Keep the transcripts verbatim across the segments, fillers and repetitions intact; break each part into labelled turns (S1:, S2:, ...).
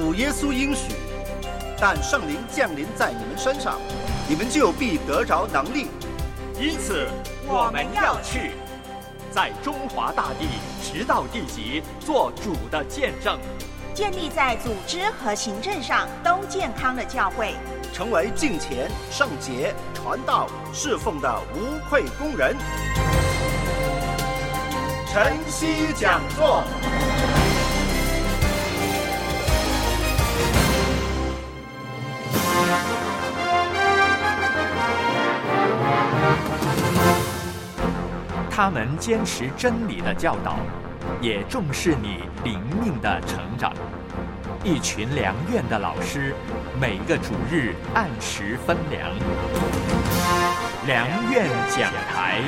S1: 主耶稣应许，但圣灵降临在你们身上，你们就必得着能力。
S2: 因此我们要去，在中华大地直到地极做主的见证，
S3: 建立在组织和行政上都健康的教会，
S1: 成为敬虔、圣洁、传道、侍奉的无愧工人。晨曦讲座。
S2: 他们坚持真理的教导，也重视你灵命的成长。一群良院的老师，每个主日按时分粮。良院讲台。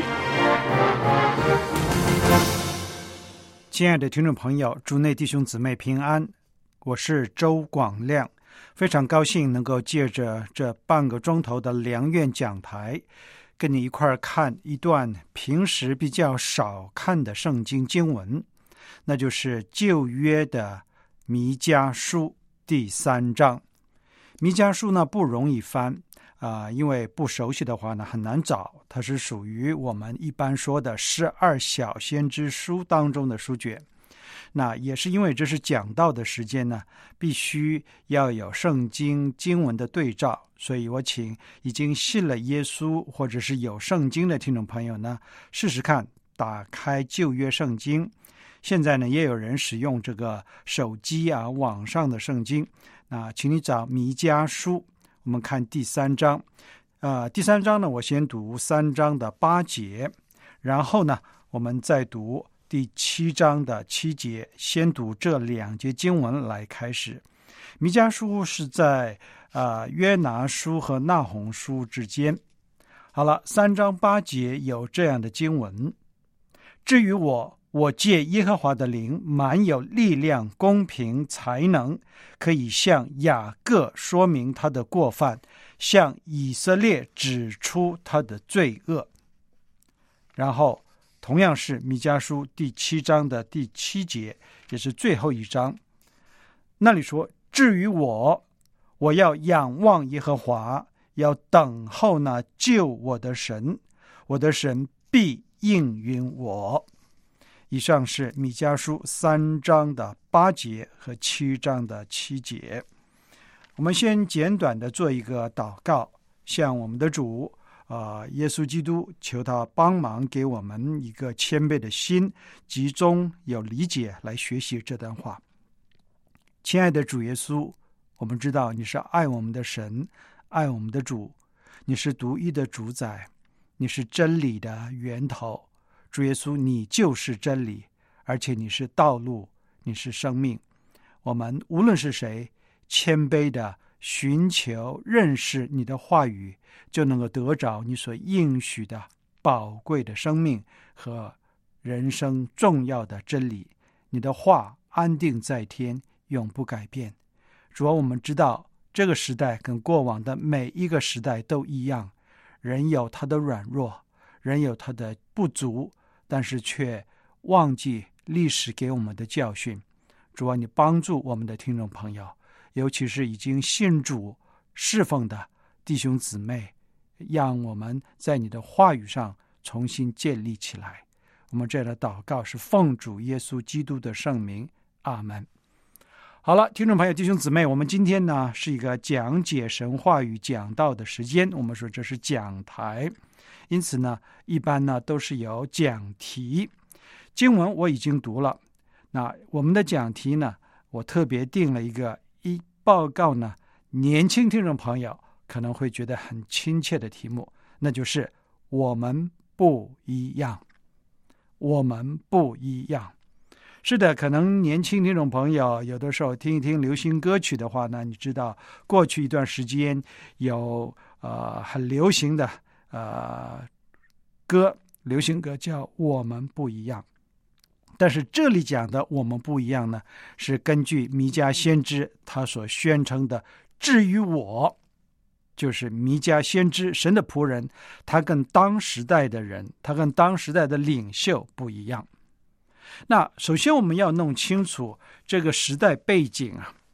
S4: 亲爱的听众朋友，主内弟兄姊妹平安，我是周广亮，非常高兴能够借着这半个钟头的良院讲台，跟你一块儿看一段平时比较少看的圣经经文，那就是旧约的弥迦书第三章。弥迦书呢不容易翻啊、呃，因为不熟悉的话呢很难找，它是属于我们一般说的十二小先知书当中的书卷。那也是因为这是讲道的时间呢，必须要有圣经经文的对照，所以我请已经信了耶稣或者是有圣经的听众朋友呢，试试看打开旧约圣经。现在呢也有人使用这个手机啊网上的圣经，那请你找弥迦书，我们看第三章。呃，第三章呢我先读三章的八节，然后呢我们再读第七章的七节，先读这两节经文来开始。弥迦书是在呃约拿书和那鸿书之间。好了，三章八节有这样的经文：至于我，我借耶和华的灵，满有力量、公平、才能，可以向雅各说明他的过犯，向以色列指出他的罪恶。然后同样是弥迦书第七章的第七节，也是最后一章，那里说：至于我，我要仰望耶和华，要等候那救我的神，我的神必应允我。以上是弥迦书三章的八节和七章的七节。我们先简短的做一个祷告，向我们的主呃，耶稣基督求他帮忙给我们一个谦卑的心，集中有理解来学习这段话。亲爱的主耶稣，我们知道你是爱我们的神，爱我们的主，你是独一的主宰，你是真理的源头。主耶稣，你就是真理，而且你是道路，你是生命。我们无论是谁，谦卑的寻求认识你的话语，就能够得着你所应许的宝贵的生命和人生重要的真理。你的话安定在天，永不改变。主啊，我们知道这个时代跟过往的每一个时代都一样，人有他的软弱，人有他的不足，但是却忘记历史给我们的教训。主啊，你帮助我们的听众朋友，尤其是已经信主侍奉的弟兄姊妹，让我们在你的话语上重新建立起来。我们这样的祷告是奉主耶稣基督的圣名，阿们。好了，听众朋友弟兄姊妹，我们今天呢是一个讲解神话语讲道的时间，我们说这是讲台，因此呢一般呢都是有讲题。经文我已经读了，那我们的讲题呢，我特别定了一个一报告呢年轻听众朋友可能会觉得很亲切的题目，那就是我们不一样。我们不一样。是的，可能年轻听众朋友有的时候听一听流行歌曲的话呢，你知道过去一段时间有呃很流行的呃歌，流行歌叫我们不一样。但是这里讲的我们不一样呢，是根据弥迦先知他所宣称的，至于我，就是弥迦先知神的仆人，他跟当时代的人，他跟当时代的领袖不一样。那首先我们要弄清楚这个时代背景啊，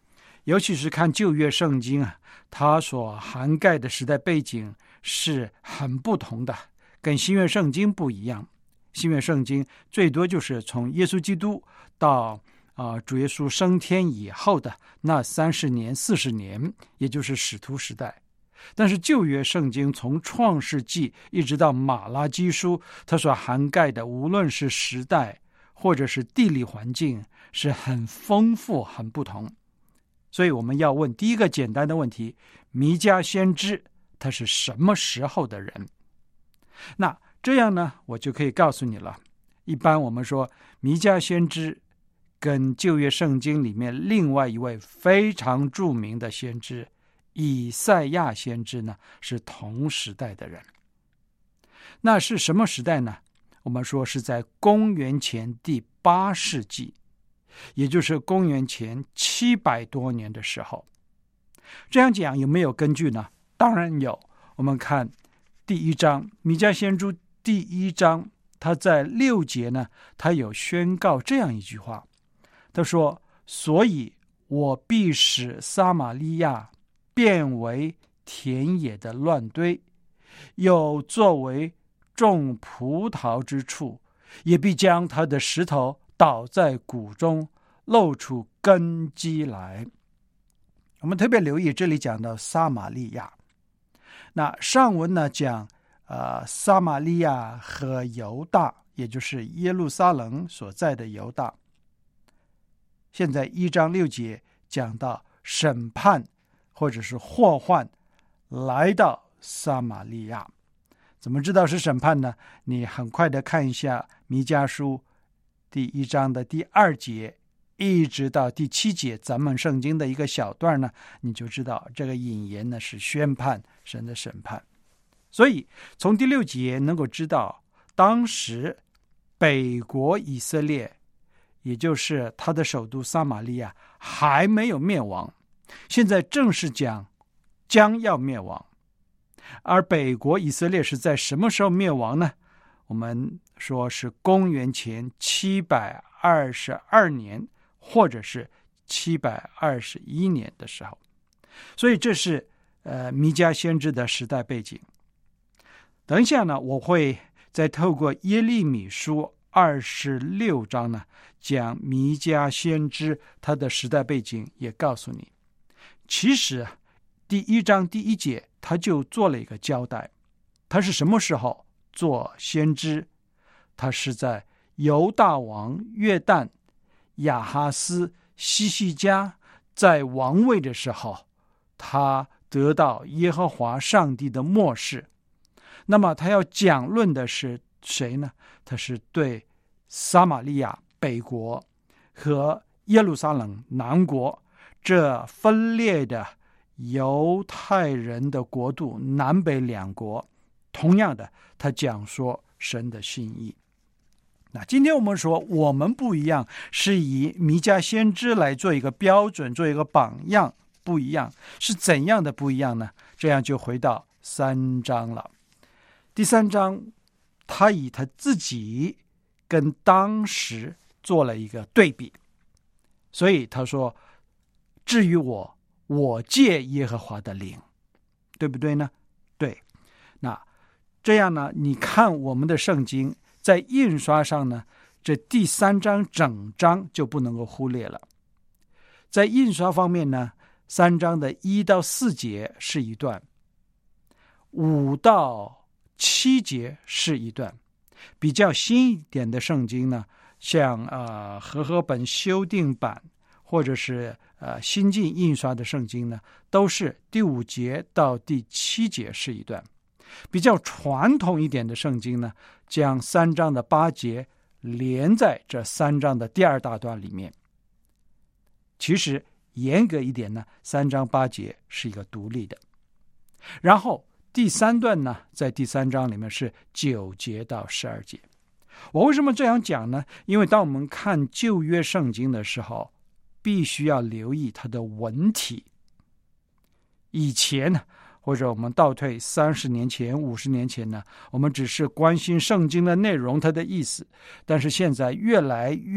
S4: 尤其是看旧约圣经啊，它所涵盖的时代背景是很不同的，跟新约圣经不一样。新约圣经最多就是从耶稣基督到啊、呃、主耶稣升天以后的那三十年、四十年，也就是使徒时代。但是旧约圣经从创世纪一直到马拉基书，它所涵盖的无论是时代或者是地理环境，是很丰富、很不同。所以我们要问第一个简单的问题：弥迦先知他是什么时候的人？那这样呢，我就可以告诉你了。一般我们说弥迦先知跟旧约圣经里面另外一位非常著名的先知以赛亚先知呢，是同时代的人。那是什么时代呢？我们说是在公元前第八世纪，也就是公元前七百多年的时候。这样讲有没有根据呢？当然有。我们看第一章，弥迦先知第一章，他在六节呢，他有宣告这样一句话，他说：所以我必使撒玛利亚变为田野的乱堆，又作为种葡萄之处，也必将他的石头倒在谷中，露出根基来。我们特别留意这里讲到撒玛利亚。那上文呢讲呃，撒玛利亚和犹大，也就是耶路撒冷所在的犹大。现在一章六节讲到审判或者是祸患来到撒玛利亚。怎么知道是审判呢？你很快的看一下弥迦书第一章的第二节一直到第七节，咱们圣经的一个小段呢，你就知道这个引言呢是宣判神的审判。所以从第六节能够知道，当时北国以色列，也就是他的首都撒玛利亚还没有灭亡，现在正是讲将要灭亡。而北国以色列是在什么时候灭亡呢？我们说是公元前七百二十二年，或者是七百二十一年的时候。所以这是呃弥迦先知的时代背景。等一下呢，我会再透过耶利米书二十六章呢，讲弥迦先知他的时代背景，也告诉你，其实第一章第一节他就做了一个交代，他是什么时候做先知？他是在犹大王约旦、亚哈斯、西西家在王位的时候，他得到耶和华上帝的默示。那么他要讲论的是谁呢？他是对撒玛利亚北国和耶路撒冷南国这分裂的犹太人的国度南北两国，同样的他讲说神的心意。那今天我们说我们不一样，是以弥迦先知来做一个标准，做一个榜样，不一样是怎样的不一样呢？这样就回到三章了。第三章他以他自己跟当时做了一个对比，所以他说，至于我，我借耶和华的灵，对不对呢？对。那这样呢，你看我们的圣经在印刷上呢，这第三章整章就不能够忽略了。在印刷方面呢，三章的一到四节是一段，五到七节是一段。比较新一点的圣经呢，像呃和合本修订版或者是呃新近印刷的圣经呢，都是第五节到第七节是一段。比较传统一点的圣经呢，将三章的八节连在这三章的第二大段里面。其实严格一点呢，三章八节是一个独立的。然后第三段呢，在第三章里面是九节到十二节。我为什么这样讲呢？因为当我们看旧约圣经的时候，必须要留意它的文体。以前呢，或者我们倒退三十年前、五十年前呢，我们只是关心圣经的内容，它的意思。但是现在越来越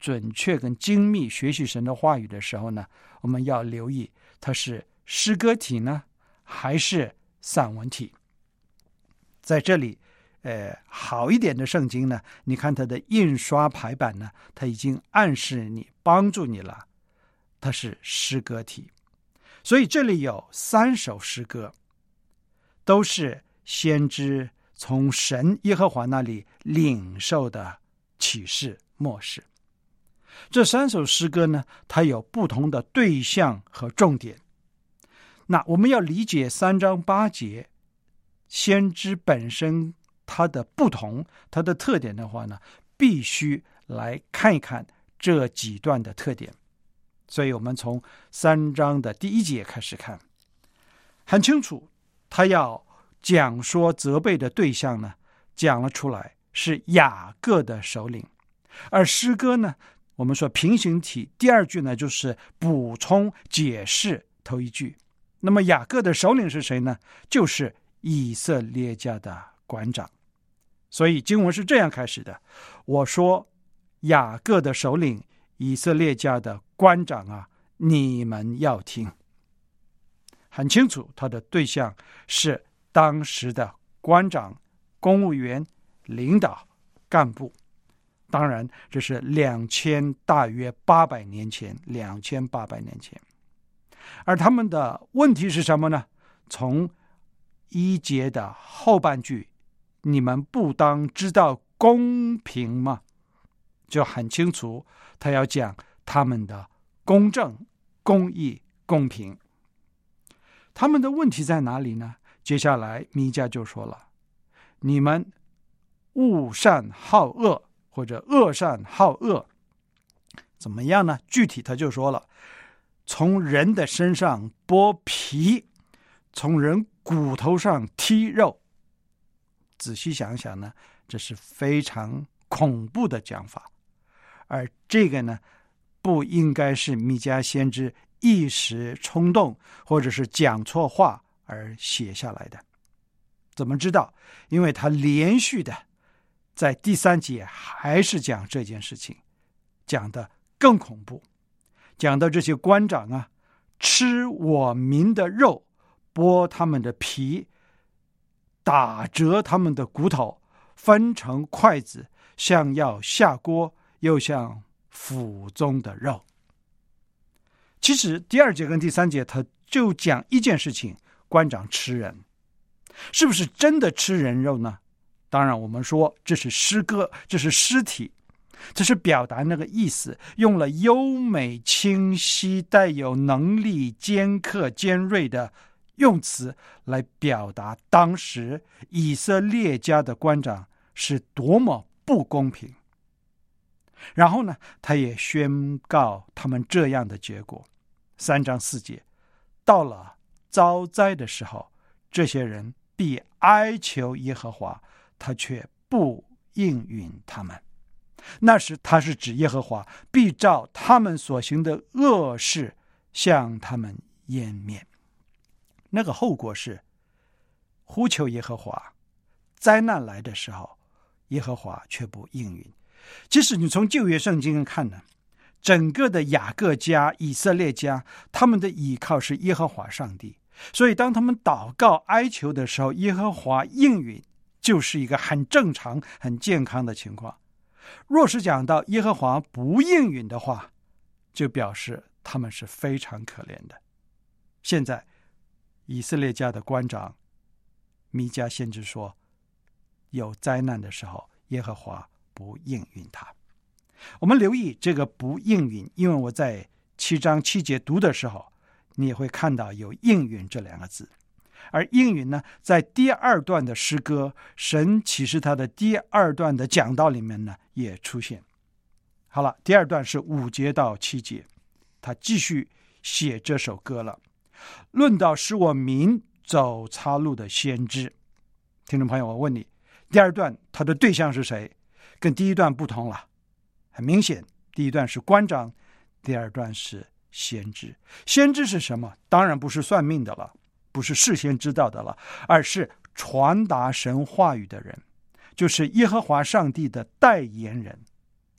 S4: 准确跟精密学习神的话语的时候呢，我们要留意它是诗歌体呢，还是散文体。在这里呃，好一点的圣经呢，你看它的印刷排版呢，它已经暗示你帮助你了，它是诗歌体。所以这里有三首诗歌，都是先知从神耶和华那里领受的启示默示。这三首诗歌呢，它有不同的对象和重点。那我们要理解三章八节先知本身它的不同，它的特点的话呢，必须来看一看这几段的特点。所以我们从三章的第一节开始看，很清楚他要讲说责备的对象呢，讲了出来是雅各的首领。而诗歌呢，我们说平行体，第二句呢就是补充解释头一句。那么雅各的首领是谁呢？就是以色列家的官长。所以经文是这样开始的，我说雅各的首领，以色列家的官长啊，你们要听。很清楚他的对象是当时的官长、公务员、领导、干部。当然这是两千大约八百年前两千八百年前。而他们的问题是什么呢？从一节的后半句，你们不当知道公平吗？就很清楚他要讲他们的公正、公义、公平。他们的问题在哪里呢？接下来弥迦就说了，你们恶善好恶，或者恶善好恶，怎么样呢？具体他就说了，从人的身上剥皮，从人骨头上剔肉。仔细想想呢，这是非常恐怖的讲法。而这个呢，不应该是弥迦先知一时冲动或者是讲错话而写下来的。怎么知道？因为他连续的在第三节还是讲这件事情，讲得更恐怖，讲到这些官长啊，吃我民的肉，剥他们的皮，打折他们的骨头，分成筷子，像要下锅，又像腹中的肉。其实第二节跟第三节他就讲一件事情，官长吃人。是不是真的吃人肉呢？当然我们说这是诗歌，这是诗体，这是表达那个意思，用了优美清晰带有能力尖刻尖锐的用词来表达当时以色列家的官长是多么不公平。然后呢，他也宣告他们这样的结果。三章四节，到了遭灾的时候，这些人必哀求耶和华，他却不应允他们。那时他是指耶和华必照他们所行的恶事向他们湮灭。那个后果是呼求耶和华，灾难来的时候耶和华却不应允。即使你从旧约圣经看呢，整个的雅各家、以色列家，他们的依靠是耶和华上帝，所以当他们祷告哀求的时候，耶和华应允，就是一个很正常很健康的情况。若是讲到耶和华不应允的话，就表示他们是非常可怜的。现在以色列家的官长弥迦先知说，有灾难的时候耶和华不应允他。我们留意这个不应允，因为我在七章七节读的时候，你也会看到有应允这两个字。而应允呢，在第二段的诗歌神启示他的第二段的讲道里面呢也出现。好了，第二段是五节到七节，他继续写这首歌了。论到使我民走岔路的先知。听众朋友，我问你，第二段他的对象是谁？跟第一段不同了。很明显，第一段是官长，第二段是先知。先知是什么？当然不是算命的了，不是事先知道的了，而是传达神话语的人，就是耶和华上帝的代言人。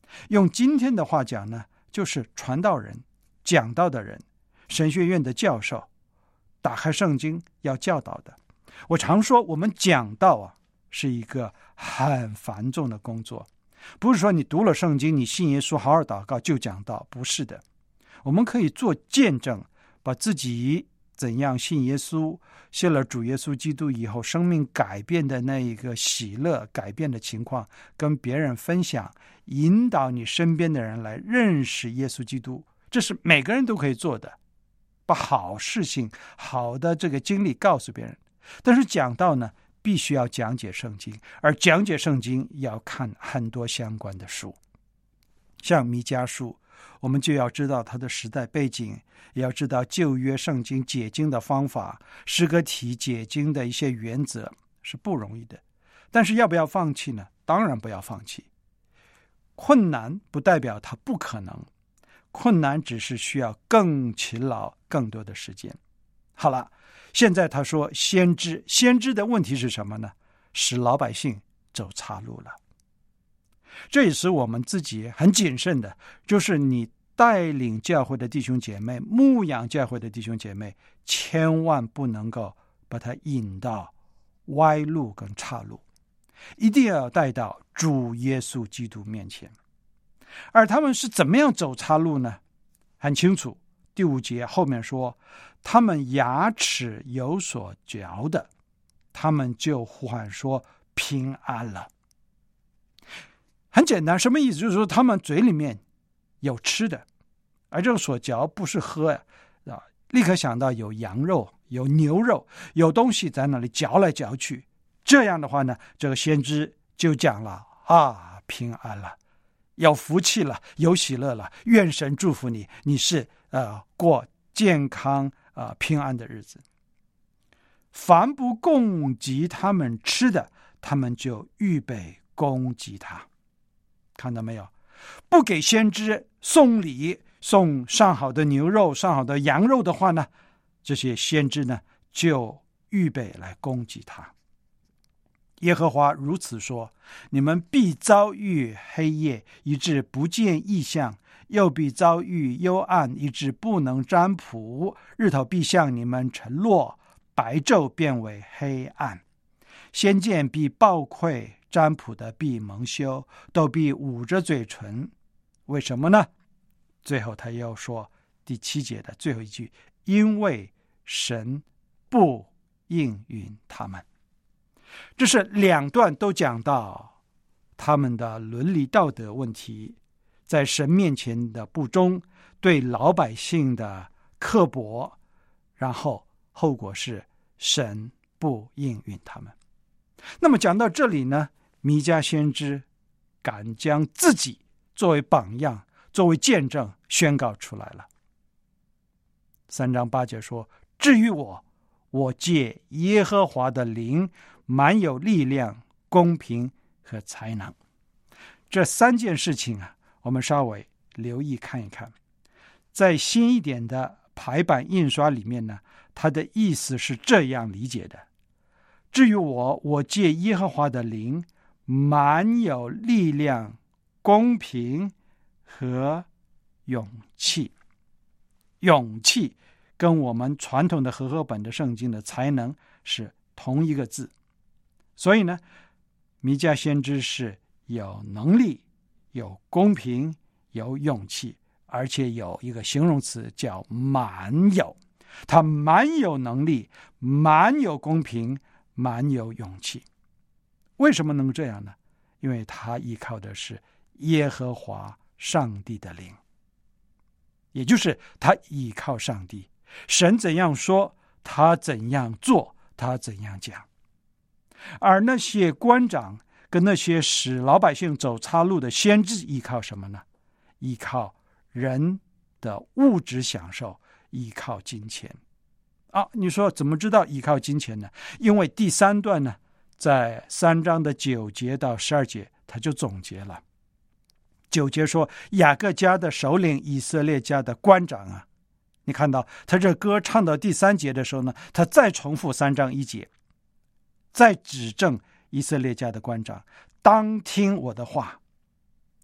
S4: 用今天的话讲呢，就是传道人、讲道的人、神学院的教授，打开圣经要教导的。我常说，我们讲道啊，是一个很繁重的工作，不是说你读了圣经，你信耶稣，好好祷告就讲道，不是的。我们可以做见证，把自己怎样信耶稣，信了主耶稣基督以后生命改变的那一个喜乐改变的情况跟别人分享，引导你身边的人来认识耶稣基督，这是每个人都可以做的，把好事情好的这个经历告诉别人。但是讲道呢，必须要讲解圣经，而讲解圣经要看很多相关的书，像弥迦书，我们就要知道它的时代背景，也要知道旧约圣经解经的方法，诗歌体解经的一些原则，是不容易的。但是要不要放弃呢？当然不要放弃。困难不代表它不可能，困难只是需要更勤劳更多的时间。好了，现在他说先知，先知的问题是什么呢？使老百姓走岔路了。这也是我们自己很谨慎的，就是你带领教会的弟兄姐妹，牧养教会的弟兄姐妹，千万不能够把它引到歪路跟岔路，一定要带到主耶稣基督面前。而他们是怎么样走岔路呢？很清楚，第五节后面说，他们牙齿有所嚼的，他们就呼喊说平安了。很简单，什么意思？就是说他们嘴里面有吃的，而这个所嚼不是喝啊，立刻想到有羊肉、有牛肉，有东西在那里嚼来嚼去。这样的话呢，这个先知就讲了啊，平安了，有福气了，有喜乐了，愿神祝福你，你是呃过健康啊、呃、平安的日子。凡不供给他们吃的，他们就预备攻击他。看到没有？不给先知送礼，送上好的牛肉、上好的羊肉的话呢，这些先知呢就预备来攻击他。耶和华如此说：你们必遭遇黑夜，以致不见异象；又必遭遇幽暗，以致不能占卜。日头必向你们沉落，白昼变为黑暗。先见必暴愧，占卜的必蒙羞，都必捂着嘴唇。为什么呢？最后他又说，第七节的最后一句，因为神不应允他们。这是两段都讲到他们的伦理道德问题，在神面前的不忠，对老百姓的刻薄，然后后果是神不应允他们。那么讲到这里呢，弥迦先知敢将自己作为榜样，作为见证宣告出来了。三章八节说，至于我，我借耶和华的灵，满有力量、公平和才能。这三件事情啊，我们稍微留意看一看。在新一点的排版印刷里面呢，它的意思是这样理解的：至于我，我借耶和华的灵，满有力量、公平和勇气。勇气跟我们传统的和合本的圣经的才能是同一个字。所以呢，弥迦先知是有能力、有公平、有勇气，而且有一个形容词叫满有。他满有能力，满有公平，满有勇气。为什么能这样呢？因为他依靠的是耶和华上帝的灵，也就是他依靠上帝，神怎样说，他怎样做，他怎样讲。而那些官长跟那些使老百姓走岔路的先知依靠什么呢？依靠人的物质享受，依靠金钱啊！你说怎么知道依靠金钱呢？因为第三段呢，在三章的九节到十二节，他就总结了。九节说，雅各家的首领，以色列家的官长啊，你看到他这歌唱到第三节的时候呢，他再重复三章一节，再指正以色列家的官长，当听我的话，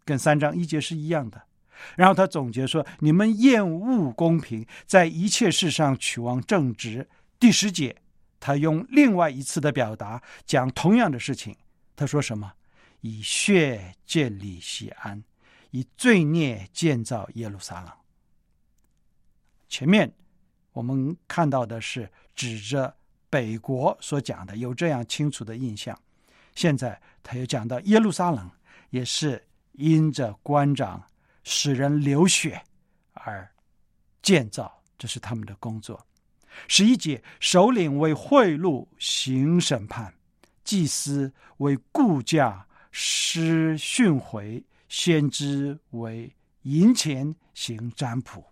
S4: 跟三章一节是一样的。然后他总结说，你们厌恶公平，在一切事上取望正直。第十节他用另外一次的表达讲同样的事情，他说什么？以血建立锡安，以罪孽建造耶路撒冷。前面我们看到的是指着北国所讲的，有这样清楚的印象。现在他又讲到耶路撒冷也是因着官长使人流血而建造，这是他们的工作。十一节，首领为贿赂行审判，祭司为雇价施训诲，先知为银钱行占卜。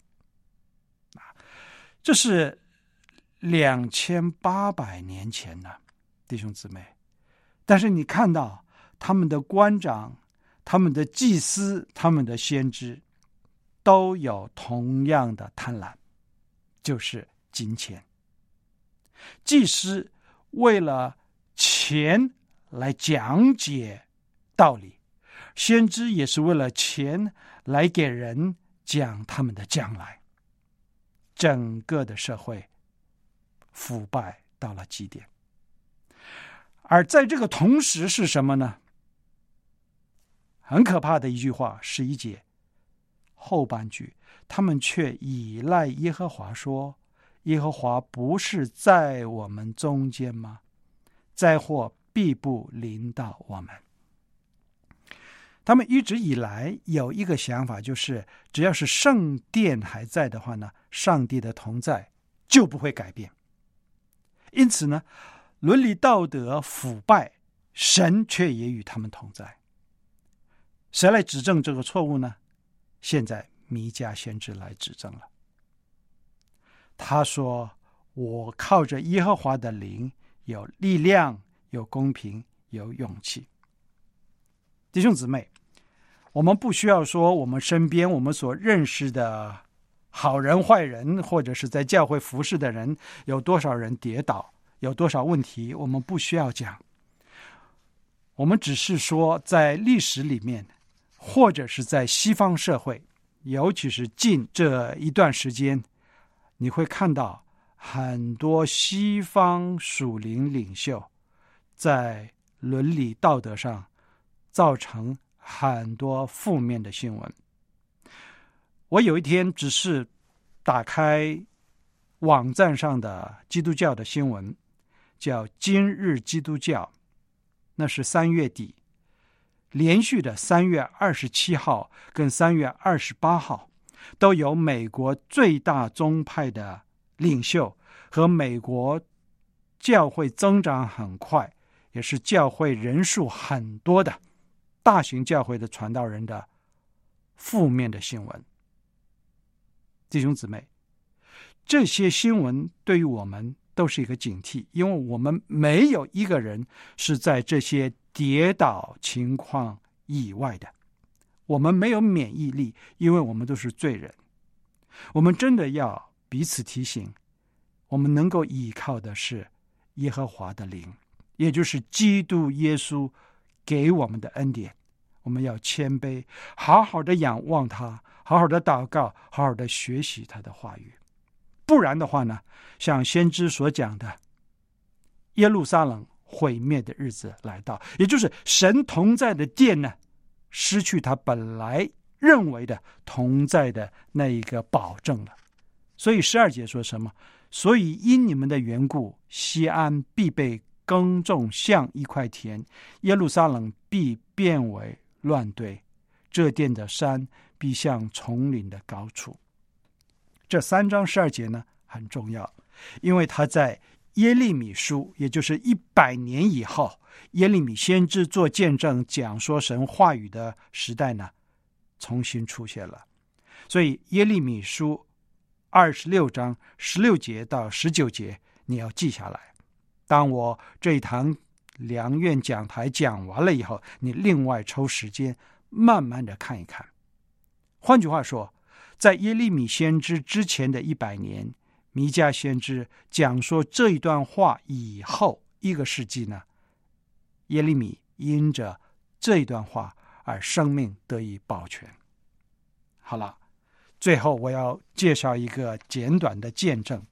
S4: 这是两千八百年前呢，弟兄姊妹。但是你看到他们的官长、他们的祭司、他们的先知都有同样的贪婪，就是金钱。祭司为了钱来讲解道理，先知也是为了钱来给人讲他们的将来。整个的社会腐败到了极点。而在这个同时是什么呢？很可怕的一句话，十一节后半句，他们却倚赖耶和华说，耶和华不是在我们中间吗？灾祸必不临到我们。他们一直以来有一个想法，就是只要是圣殿还在的话呢，上帝的同在就不会改变。因此呢，伦理道德腐败，神却也与他们同在。谁来指正这个错误呢？现在弥迦先知来指正了。他说，我靠着耶和华的灵，有力量，有公平，有勇气。弟兄姊妹，我们不需要说我们身边我们所认识的好人坏人，或者是在教会服侍的人有多少人跌倒，有多少问题，我们不需要讲。我们只是说在历史里面，或者是在西方社会，尤其是近这一段时间，你会看到很多西方属灵领袖在伦理道德上造成很多负面的新闻。我有一天只是打开网站上的基督教的新闻，叫今日基督教，那是三月底连续的三月二十七号跟三月二十八号都有美国最大宗派的领袖和美国教会增长很快，也是教会人数很多的大型教会的传道人的负面的新闻。弟兄姊妹，这些新闻对于我们都是一个警惕，因为我们没有一个人是在这些跌倒情况以外的，我们没有免疫力，因为我们都是罪人。我们真的要彼此提醒，我们能够依靠的是耶和华的灵，也就是基督耶稣给我们的恩典。我们要谦卑，好好的仰望他，好好的祷告，好好的学习他的话语。不然的话呢，像先知所讲的，耶路撒冷毁灭的日子来到，也就是神同在的殿呢，失去他本来认为的同在的那一个保证了。所以十二节说什么？所以因你们的缘故，西安必被耕种像一块田，耶路撒冷必变为乱堆，这殿的山必像丛林的高处。这三章十二节呢很重要，因为他在耶利米书，也就是一百年以后，耶利米先知做见证讲说神话语的时代呢重新出现了。所以耶利米书二十六章十六节到十九节你要记下来，当我这一堂良苑讲台讲完了以后，你另外抽时间慢慢的看一看。换句话说，在耶利米先知之前的一百年，弥迦先知讲说这一段话以后一个世纪呢，耶利米因着这一段话而生命得以保全。好了，最后我要介绍一个简短的见证。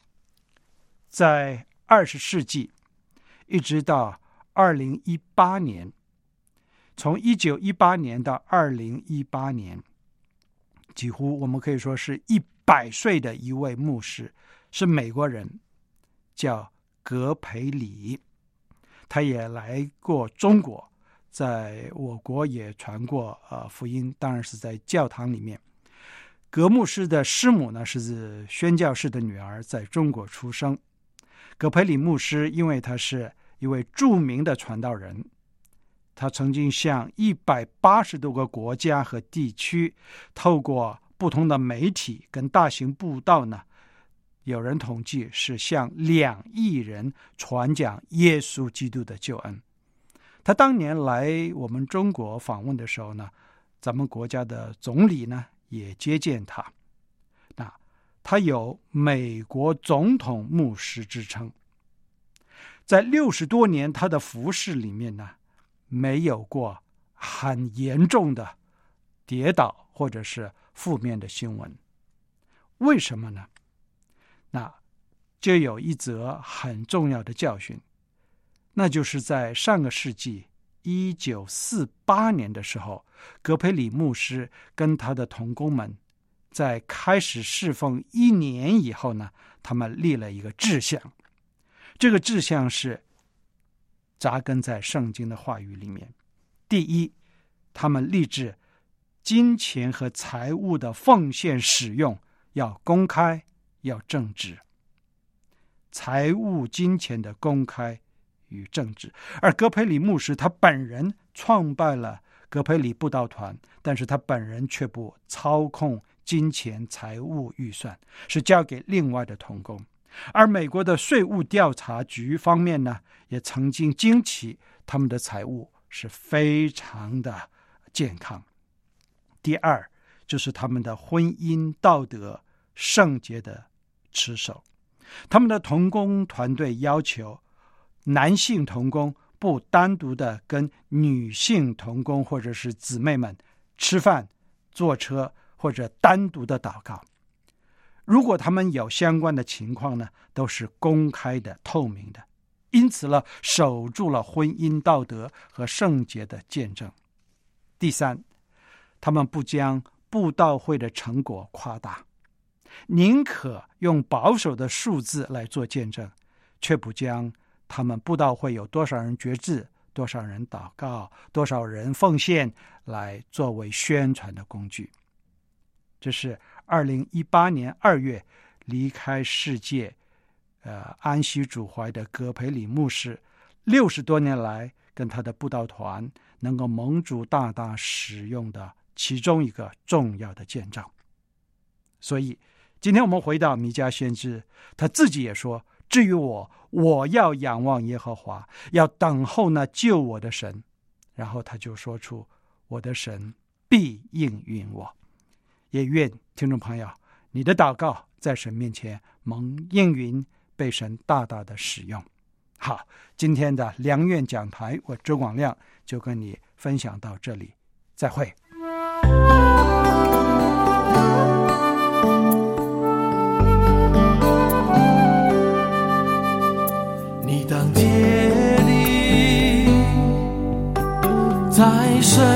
S4: 在二十世纪一直到二零一八年，从一九一八年到二零一八年，几乎我们可以说是一百岁的一位牧师，是美国人，叫葛培理。他也来过中国，在我国也传过呃福音，当然是在教堂里面。葛牧师的师母呢是宣教士的女儿，在中国出生。葛培理牧师因为他是一位著名的传道人，他曾经向一百八十多个国家和地区，透过不同的媒体跟大型布道呢，有人统计是向两亿人传讲耶稣基督的救恩。他当年来我们中国访问的时候呢，咱们国家的总理呢也接见他。那他有美国总统牧师之称。在六十多年他的服事里面呢，没有过很严重的跌倒或者是负面的新闻。为什么呢？那就有一则很重要的教训，那就是在上个世纪一九四八年的时候，葛培理牧师跟他的同工们在开始侍奉一年以后呢，他们立了一个志向。这个志向是扎根在圣经的话语里面。第一，他们立志金钱和财物的奉献使用要公开，要正直。财物金钱的公开与正直。而葛培理牧师他本人创办了葛培理布道团，但是他本人却不操控金钱财务预算，是交给另外的同工。而美国的税务调查局方面呢，也曾经惊奇他们的财务是非常的健康。第二，就是他们的婚姻道德圣洁的持守。他们的同工团队要求男性同工不单独的跟女性同工或者是姊妹们吃饭、坐车或者单独的祷告。如果他们有相关的情况呢，都是公开的、透明的，因此呢，守住了婚姻道德和圣洁的见证。第三，他们不将布道会的成果夸大，宁可用保守的数字来做见证，却不将他们布道会有多少人决志、多少人祷告、多少人奉献来作为宣传的工具。这是二零一八年二月离开世界呃，安息主怀的葛培理牧师六十多年来跟他的布道团能够蒙主大大使用的其中一个重要的见证。所以今天我们回到弥迦先知，他自己也说，至于我，我要仰望耶和华，要等候那救我的神。然后他就说出，我的神必应允我。也愿听众朋友，你的祷告在神面前蒙应允，被神大大的使用。好，今天的良愿讲台，我周广亮就跟你分享到这里，再会。
S5: 你当竭力在神